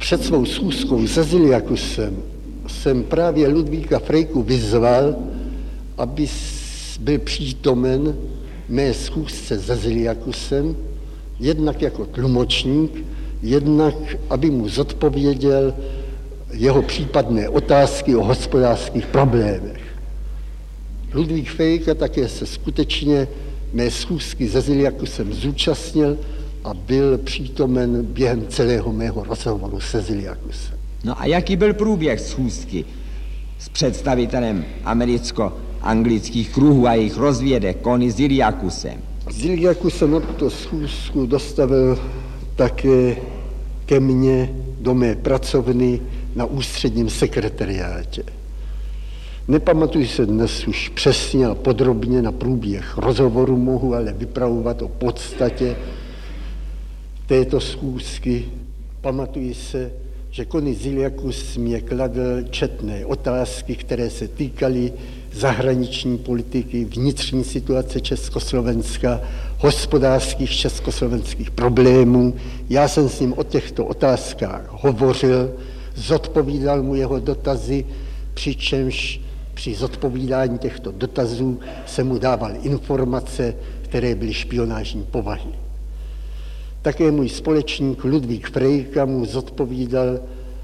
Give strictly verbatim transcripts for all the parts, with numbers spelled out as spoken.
Před svou schůzkou s Ziliakusem jsem právě Ludvíka Frejku vyzval, aby byl přítomen mé schůzce s Ziliakusem, jednak jako tlumočník, jednak aby mu zodpověděl jeho případné otázky o hospodářských problémech. Ludvík Frejka také se skutečně mé schůzky se Ziliakusem zúčastnil a byl přítomen během celého mého rozhovoru se Ziliakusem. No a jaký byl průběh schůzky s představitelem americko-anglických kruhů a jejich rozvědek Connie Ziliakusem? Ziliakus se na tuto schůzku dostavil také ke mně do mé pracovny na ústředním sekretariátě. Nepamatuji se dnes už přesně a podrobně na průběh rozhovoru, mohu ale vypravovat o podstatě této schůzky. Pamatuji se, že Connie Ziliakus mě kladl četné otázky, které se týkaly zahraniční politiky, vnitřní situace Československa, hospodářských československých problémů. Já jsem s ním o těchto otázkách hovořil, zodpovídal mu jeho dotazy, přičemž při zodpovídání těchto dotazů se mu dával informace, které byly špionážní povahy. Také můj společník Ludvík Frejka mu zodpovídal e,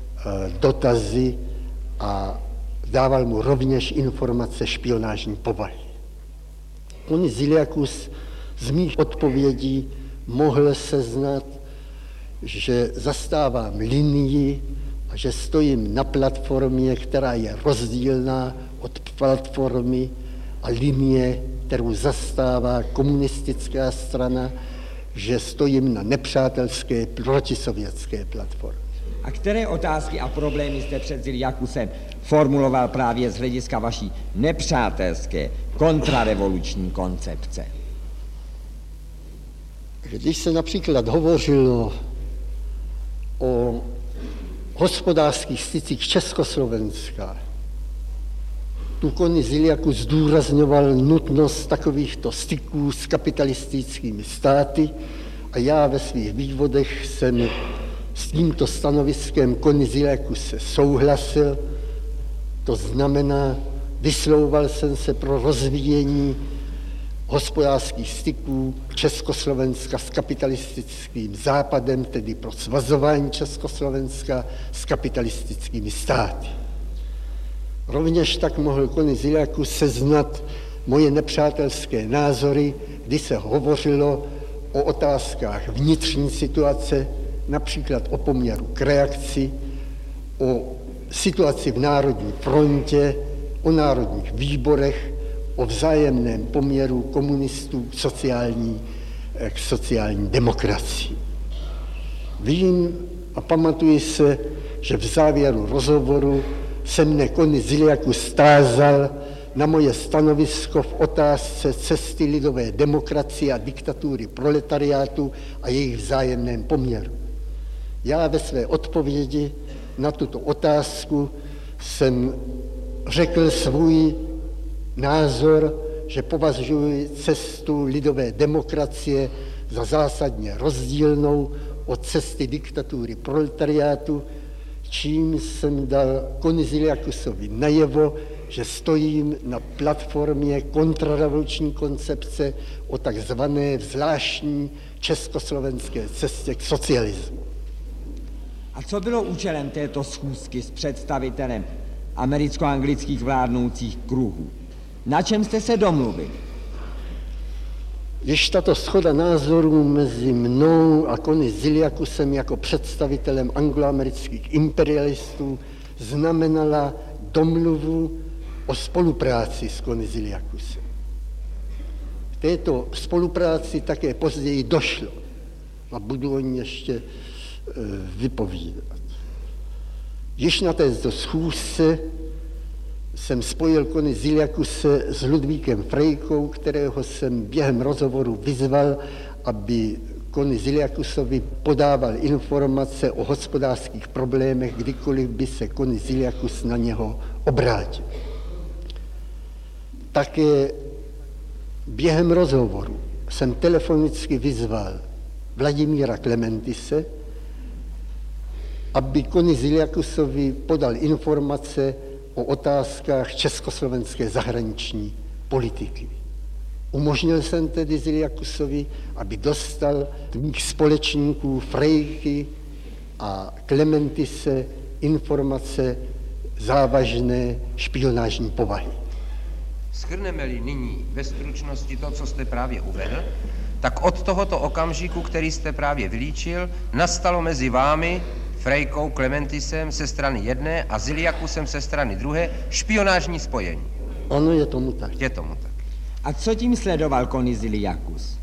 dotazy a dával mu rovněž informace špionážní povahy. Connie Ziliakus z mých odpovědí mohl seznat, že zastávám linii a že stojím na platformě, která je rozdílná od platformy a linie, kterou zastává komunistická strana, že stojím na nepřátelské protisovětské platformě. A které otázky a problémy jste před Ziliakusem formuloval právě z hlediska vaší nepřátelské kontrarevoluční koncepce? Když se například hovořilo o hospodářských stycích Československa, tu Connie Ziliakus zdůrazňoval nutnost takovýchto styků s kapitalistickými státy a já ve svých vývodech jsem s tímto stanoviskem Connie Ziliakus se souhlasil, to znamená, vyslovoval jsem se pro rozvíjení hospodářských styků Československa s kapitalistickým západem, tedy pro svazování Československa s kapitalistickými státy. Rovněž tak mohl Connie Ziliakus seznat moje nepřátelské názory, kdy se hovořilo o otázkách vnitřní situace, například o poměru k reakci, o situaci v Národní frontě, o národních výborech, o vzájemném poměru komunistů k sociální, k sociální demokracii. Vím a pamatuji se, že v závěru rozhovoru se mne Connie Ziliakus tázal na moje stanovisko v otázce cesty lidové demokracie a diktatury proletariátu a jejich vzájemném poměru. Já ve své odpovědi na tuto otázku jsem řekl svůj názor, že považuji cestu lidové demokracie za zásadně rozdílnou od cesty diktatury proletariátu, čím jsem dal Connie Ziliakusovi najevo, že stojím na platformě kontrarevoluční koncepce o takzvané zvláštní československé cestě k socialismu. A co bylo účelem této schůzky s představitelem americko-anglických vládnoucích kruhů? Na čem jste se domluvili? Již tato shoda názorů mezi mnou a Connie Ziliakusem jako představitelem angloamerických imperialistů znamenala domluvu o spolupráci s Connie Ziliakusem. K této spolupráci také později došlo a budu o ní ještě e, vypovídat. Již na této schůzce jsem spojil Connie Ziliakuse s Ludvíkem Frejkou, kterého jsem během rozhovoru vyzval, aby Connie Ziliakusovi podával informace o hospodářských problémech, kdykoliv by se Connie Ziliakus na něho obrátil. Také během rozhovoru jsem telefonicky vyzval Vladimíra Klementise, aby Koni Ziliakusovi podal informace o otázkách československé zahraniční politiky. Umožnil jsem tedy Ziliakusovi, aby dostal mých společníků Frejky a Klementise informace závažné špionážní povahy. Shrneme-li nyní ve stručnosti to, co jste právě uvedl, tak od tohoto okamžiku, který jste právě vylíčil, nastalo mezi vámi, Frejkou, Klementisem ze strany jedné a Ziliakusem ze strany druhé špionážní spojení. Ano, je tomu tak. Je tomu tak. A co tím sledoval Koni Ziliakus?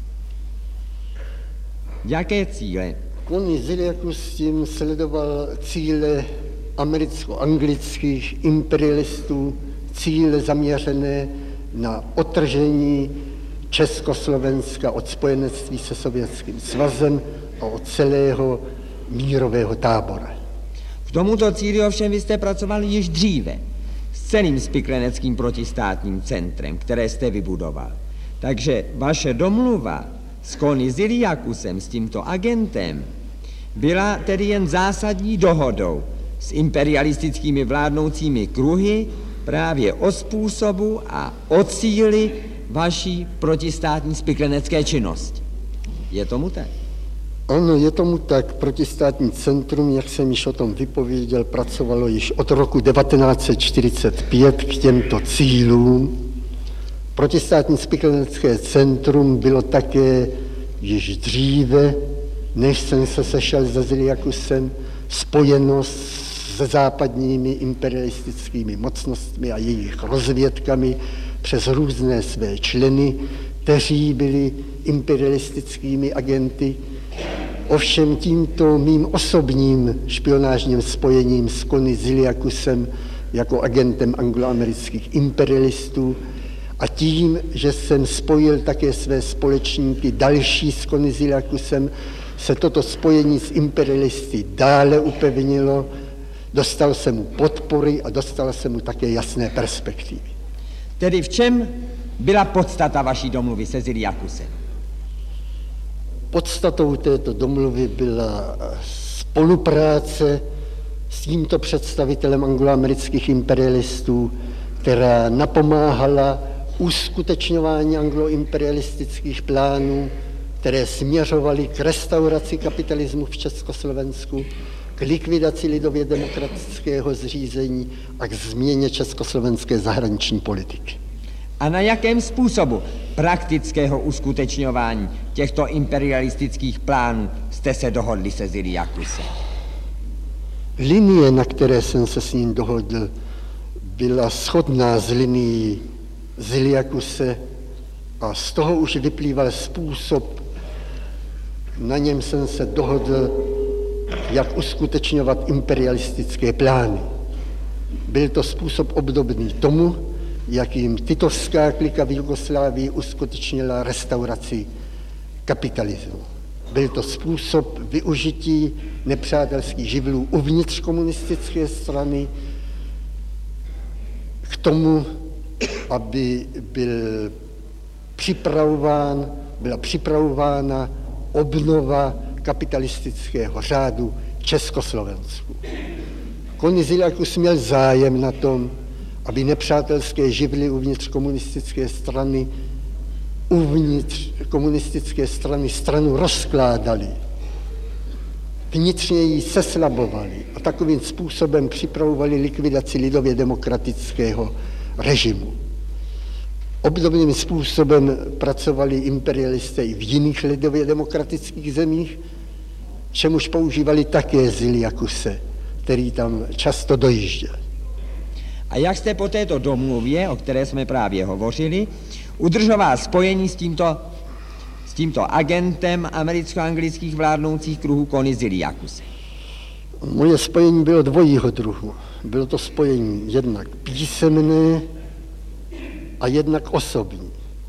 Jaké cíle? Koni Ziliakus tím sledoval cíle americko-anglických imperialistů, cíle zaměřené na odtržení Československa od spojenectví se Sovětským svazem a od celého mírového tábora. K tomuto cíli ovšem vy jste pracovali již dříve s celým spikleneckým protistátním centrem, které jste vybudoval. Takže vaše domluva s Koni Ziliakusem, s tímto agentem, byla tedy jen zásadní dohodou s imperialistickými vládnoucími kruhy právě o způsobu a o cíli vaší protistátní spiklenecké činnosti. Je tomu tak? Ano, je tomu tak. Protistátní centrum, jak jsem již o tom vypověděl, pracovalo již od roku devatenáct set čtyřicet pět k těmto cílům. Protistátní spiklenecké centrum bylo také již dříve, než jsem se sešel se Ziliakusem, spojeno se západními imperialistickými mocnostmi a jejich rozvědkami přes různé své členy, kteří byli imperialistickými agenty. Ovšem tímto mým osobním špionážním spojením s Koni Ziliakusem jako agentem angloamerických imperialistů a tím, že jsem spojil také své společníky další s Koni Ziliakusem, se toto spojení s imperialisty dále upevnilo, dostal jsem mu podpory a dostal jsem mu také jasné perspektivy. Tedy v čem byla podstata vaší domluvy se Ziliakusem? Podstatou této domluvy byla spolupráce s tímto představitelem angloamerických imperialistů, která napomáhala uskutečňování angloimperialistických plánů, které směřovaly k restauraci kapitalismu v Československu, k likvidaci lidově demokratického zřízení a k změně československé zahraniční politiky. A na jakém způsobu praktického uskutečňování těchto imperialistických plánů jste se dohodli se Ziliakusem? Linie, na které jsem se s ním dohodl, byla shodná s linií Ziliakuse a z toho už vyplýval způsob, na něm jsem se dohodl, jak uskutečňovat imperialistické plány. Byl to způsob obdobný tomu, jakým titovská klika v Jugoslávii uskutečnila restauraci kapitalismu. Byl to způsob využití nepřátelských živlů uvnitř komunistické strany k tomu, aby byl připravován, byla připravována obnova kapitalistického řádu Československu. Koni Ziliakus měl zájem na tom, aby nepřátelské živly uvnitř komunistické strany, uvnitř komunistické strany stranu rozkládali, vnitřně ji seslabovali a takovým způsobem připravovali likvidaci lidově demokratického režimu. Obdobným způsobem pracovali imperialisté i v jiných lidově demokratických zemích, čemuž používali také Ziliakuse, který tam často dojížděl. A jak jste po této domluvě, o které jsme právě hovořili, udržoval spojení s tímto, s tímto agentem americko-anglických vládnoucích kruhů Koni Ziliakusem? Moje spojení bylo dvojího druhu. Bylo to spojení jednak písemné a jednak osobní.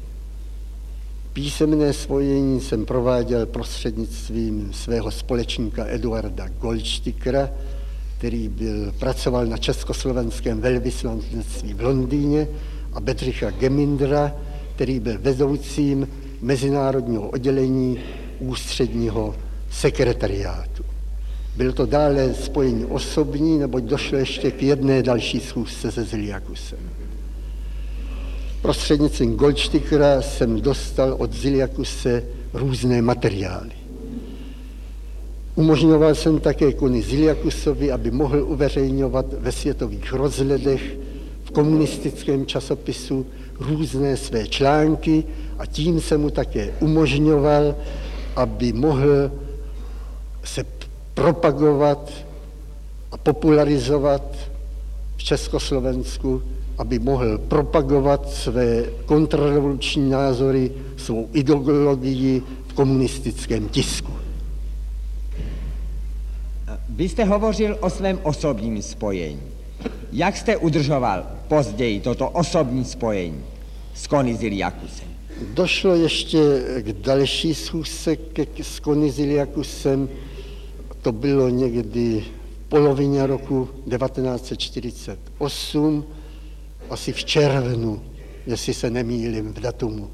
Písemné spojení jsem prováděl prostřednictvím svého společníka Eduarda Goldstickera, který byl, pracoval na československém velvyslanectví v Londýně, a Bedřicha Gemindra, který byl vedoucím mezinárodního oddělení ústředního sekretariátu. Bylo to dále spojení osobní, neboť došlo ještě k jedné další schůzce se Ziliakusem. Prostřednictvím Goldstickera jsem dostal od Ziliakuse různé materiály. Umožňoval jsem také Koni Ziliakusovi, aby mohl uveřejňovat ve světových rozhledech v komunistickém časopisu různé své články a tím jsem mu také umožňoval, aby mohl se propagovat a popularizovat v Československu, aby mohl propagovat své kontrarevoluční názory, svou ideologii v komunistickém tisku. Vy jste hovořil o svém osobním spojení. Jak jste udržoval později toto osobní spojení s Koni Ziliakusem? Došlo ještě k další schůzce s Koni Ziliakusem. To bylo někdy v polovině roku devatenáct set čtyřicet osm, asi v červnu, jestli se nemýlím v datumu.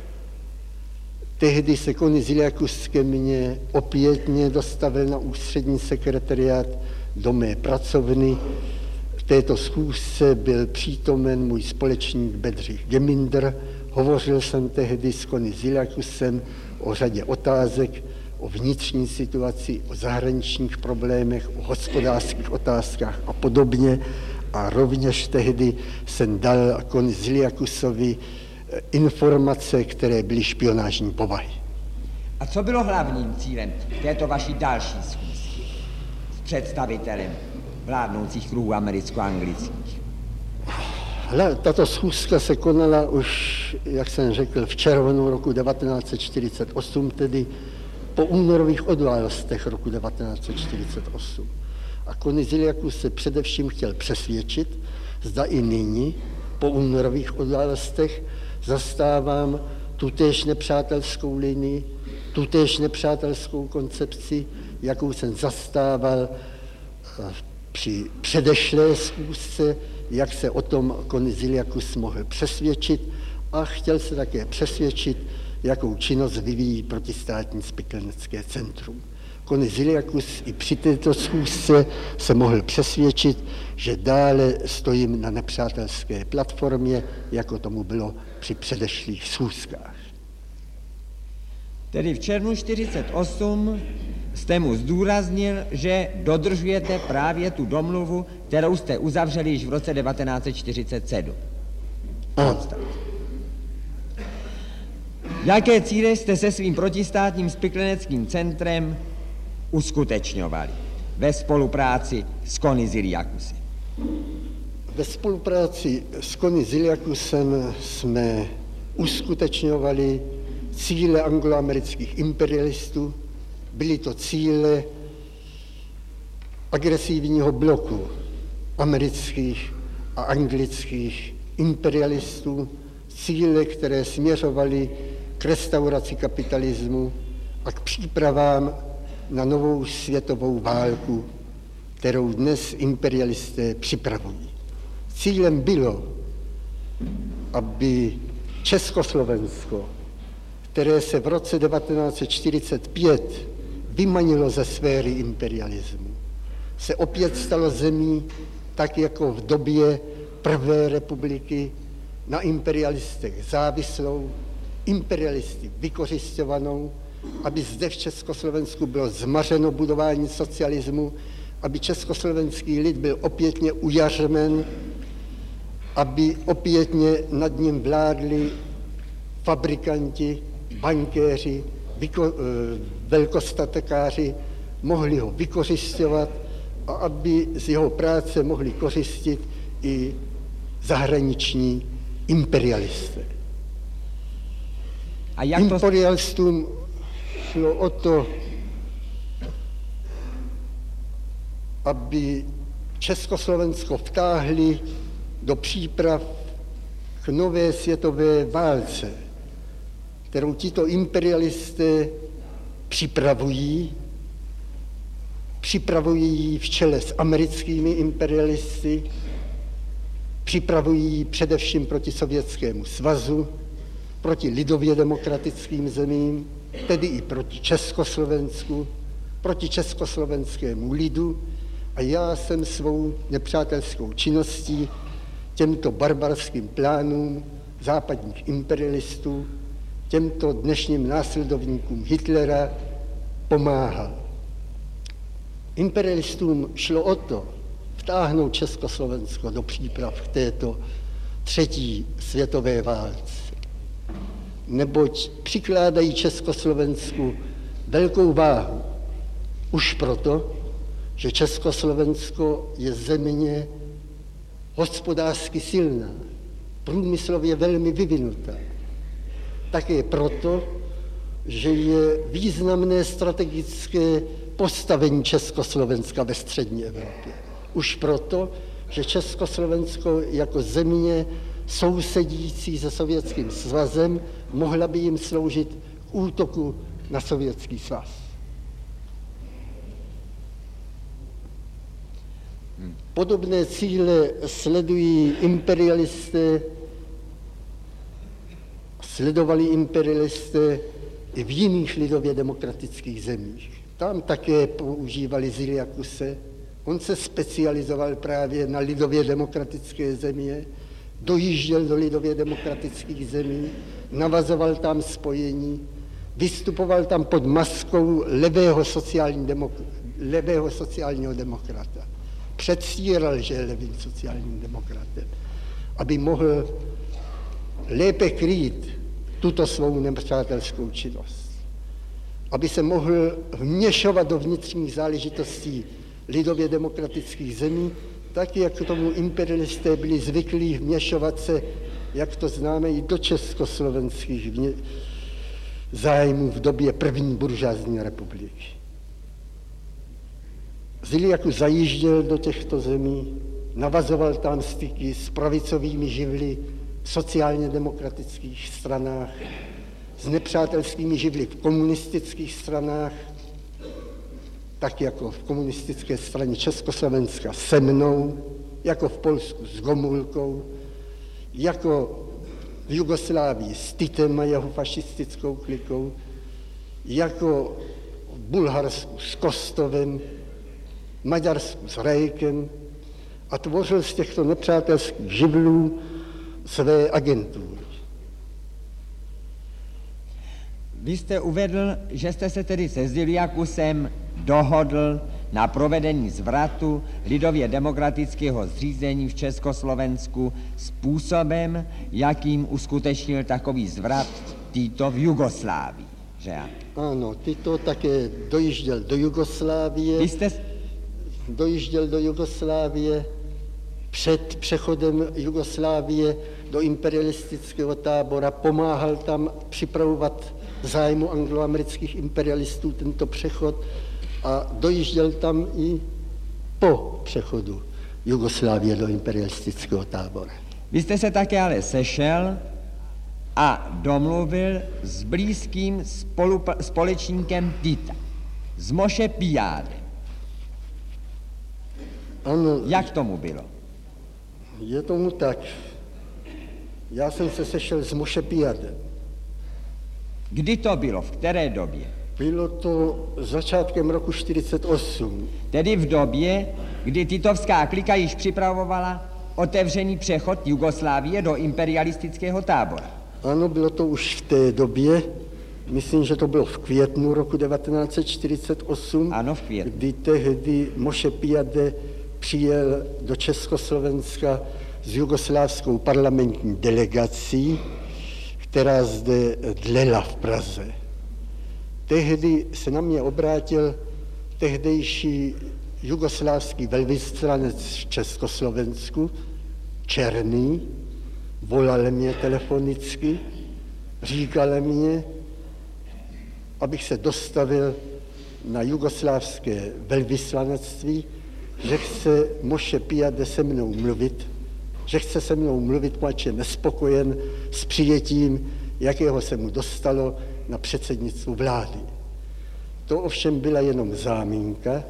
Tehdy se Koni Ziliakus ke mně opětně dostavil na ústřední sekretariát do mé pracovny. V této schůzce byl přítomen můj společník Bedřich Gemindr. Hovořil jsem tehdy s Koni Ziliakusem o řadě otázek, o vnitřní situaci, o zahraničních problémech, o hospodářských otázkách a podobně. A rovněž tehdy jsem dal Koni Ziliakusovi informace, které byly špionážní povahy. A co bylo hlavním cílem této vaší další schůzky s představitelem vládnoucích kruhů americko-anglických? Tato schůzka se konala už, jak jsem řekl, v červnu roku devatenáct set čtyřicet osm, tedy po únorových událostech roku devatenáct set čtyřicet osm. A Koni Ziliakus se především chtěl přesvědčit, zda i nyní, po únorových událostech, zastávám tutéž nepřátelskou linii, tutéž nepřátelskou koncepci, jakou jsem zastával při předešlé schůzce, jak se o tom Koni Ziliakus mohl přesvědčit a chtěl se také přesvědčit, jakou činnost vyvíjí protistátní spiklenecké centrum. Koni Ziliakus i při této schůzce se mohl přesvědčit, že dále stojím na nepřátelské platformě, jako tomu bylo při předešlých schůzkách. Tedy v červnu čtyřicet osm jste mu zdůraznil, že dodržujete právě tu domluvu, kterou jste uzavřeli již v roce devatenáct set čtyřicet sedm. Jaké cíle jste se svým protistátním spikleneckým centrem uskutečňovali ve spolupráci s Koni Ziliakusem? Ve spolupráci s Koni Ziliakusem jsme uskutečňovali cíle angloamerických imperialistů. Byly to cíle agresivního bloku amerických a anglických imperialistů, cíle, které směřovaly k restauraci kapitalismu a k přípravám na novou světovou válku, kterou dnes imperialisté připravují. Cílem bylo, aby Československo, které se v roce devatenáct set čtyřicet pět vymanilo ze sféry imperialismu, se opět stalo zemí, tak jako v době Prvé republiky, na imperialistech závislou, imperialisty vykořisťovanou, aby zde v Československu bylo zmařeno budování socialismu, aby československý lid byl opětně ujařmen, aby opětně nad ním vládli fabrikanti, bankéři, vyko, velkostatekáři, mohli ho vykořisťovat a aby z jeho práce mohli kořistit i zahraniční imperialisté. A jak to... Imperialistům šlo o to, aby Československo vtáhli do příprav k nové světové válce, kterou tito imperialisté připravují, připravují ji v čele s americkými imperialisty, připravují ji především proti Sovětskému svazu, proti lidově demokratickým zemím, tedy i proti Československu, proti československému lidu a já jsem svou nepřátelskou činností těmto barbarským plánům západních imperialistů, těmto dnešním následovníkům Hitlera pomáhal. Imperialistům šlo o to vtáhnout Československo do příprav k této třetí světové válce, neboť přikládají Československu velkou váhu. Už proto, že Československo je země hospodářsky silná, průmyslově velmi vyvinutá. Také proto, že je významné strategické postavení Československa ve střední Evropě. Už proto, že Československo jako země sousedící se Sovětským svazem mohla by jim sloužit k útoku na Sovětský svaz. Podobné cíle sledují imperialisté, sledovali imperialisté i v jiných lidově demokratických zemích. Tam také používali Ziliakuse. On se specializoval právě na lidově demokratické země, dojížděl do lidově demokratických zemí, navazoval tam spojení, vystupoval tam pod maskou levého, sociální demok- levého sociálního demokrata. Předstíral, že je levým sociálním demokratem, aby mohl lépe krýt tuto svou nepřátelskou činnost. Aby se mohl vměšovat do vnitřních záležitostí lidově demokratických zemí, tak jak k tomu imperialisté byli zvyklí vměšovat se, jak to známe, i do československých zájmů v době první buržoazní republiky. Ziliakus zajížděl do těchto zemí, navazoval tam styky s pravicovými živly v sociálně demokratických stranách, s nepřátelskými živly v komunistických stranách, tak jako v komunistické straně Československa se mnou, jako v Polsku s Gomulkou, jako v Jugoslávii s Titem a jeho fašistickou klikou, jako v Bulharsku s Kostovem, v Maďarsku s Rejkem a tvořil z těchto nepřátelských živlů své agentury. Vy jste uvedl, že jste se tedy se Ziliakusem dohodl na provedení zvratu lidově demokratického zřízení v Československu způsobem, jakým uskutečnil takový zvrat Tito v Jugoslávii, že? Ano, Tito také dojížděl do Jugoslávie. Vy jste... dojížděl do Jugoslávie před přechodem Jugoslávie do imperialistického tábora, pomáhal tam připravovat zájmu angloamerických imperialistů tento přechod a dojížděl tam i po přechodu Jugoslávie do imperialistického tábora. Vy jste se také ale sešel a domluvil s blízkým spolupa- společníkem Tita, s Moše Pijádem. Ano, jak tomu bylo? Je tomu tak. Já jsem se sešel s Moše Pijádem. Kdy to bylo? V které době? Bylo to začátkem roku čtyřicet osm. Tedy v době, kdy titovská klika již připravovala otevřený přechod Jugoslávie do imperialistického tábora. Ano, bylo to už v té době, myslím, že to bylo v květnu roku devatenáct set čtyřicet osm, ano, v květnu. Kdy tehdy Moše Pijade přijel do Československa s jugoslávskou parlamentní delegací, která zde dlela v Praze. Tehdy se na mě obrátil tehdejší jugoslávský velvyslanec v Československu, Černý, volal mě telefonicky, říkal mě, abych se dostavil na jugoslávské velvyslanectví, že chce Moše Pijade se mnou mluvit, že chce se mnou mluvit, pač je nespokojen s přijetím, jakého se mu dostalo na předsednictvu vlády. To ovšem byla jenom zámínka.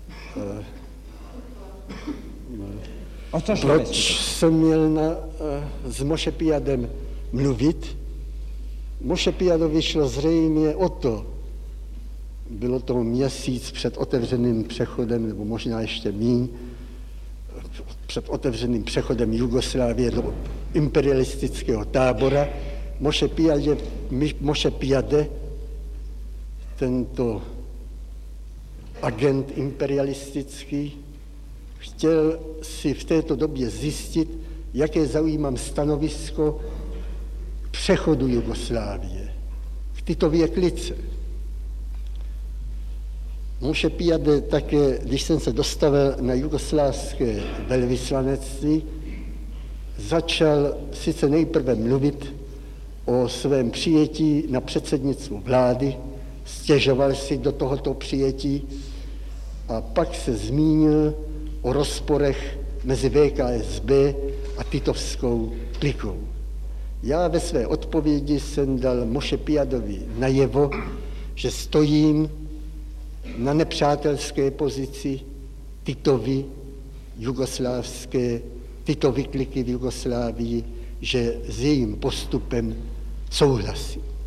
O co šlo? Proč jsem měl na, s Moše Pijadem mluvit? Moše Pijadovi šlo zřejmě o to, bylo to měsíc před otevřeným přechodem, nebo možná ještě míň, před otevřeným přechodem Jugoslávie do imperialistického tábora. Moše Pijade, Moše Pijade, tento agent imperialistický, chtěl si v této době zjistit, jaké zaujímám stanovisko k přechodu Jugoslávie, k Titově klice. Moše Pijade také, když jsem se dostavil na jugoslávské velvyslanectví, začal sice nejprve mluvit o svém přijetí na předsednictvo vlády, stěžoval si do tohoto přijetí a pak se zmínil o rozporech mezi V K S B a titovskou klikou. Já ve své odpovědi jsem dal Moše Pijadovi najevo, že stojím na nepřátelské pozici Titovy, jugoslávské, Titovy kliky v Jugoslávii, že s jejím postupem souhlasím.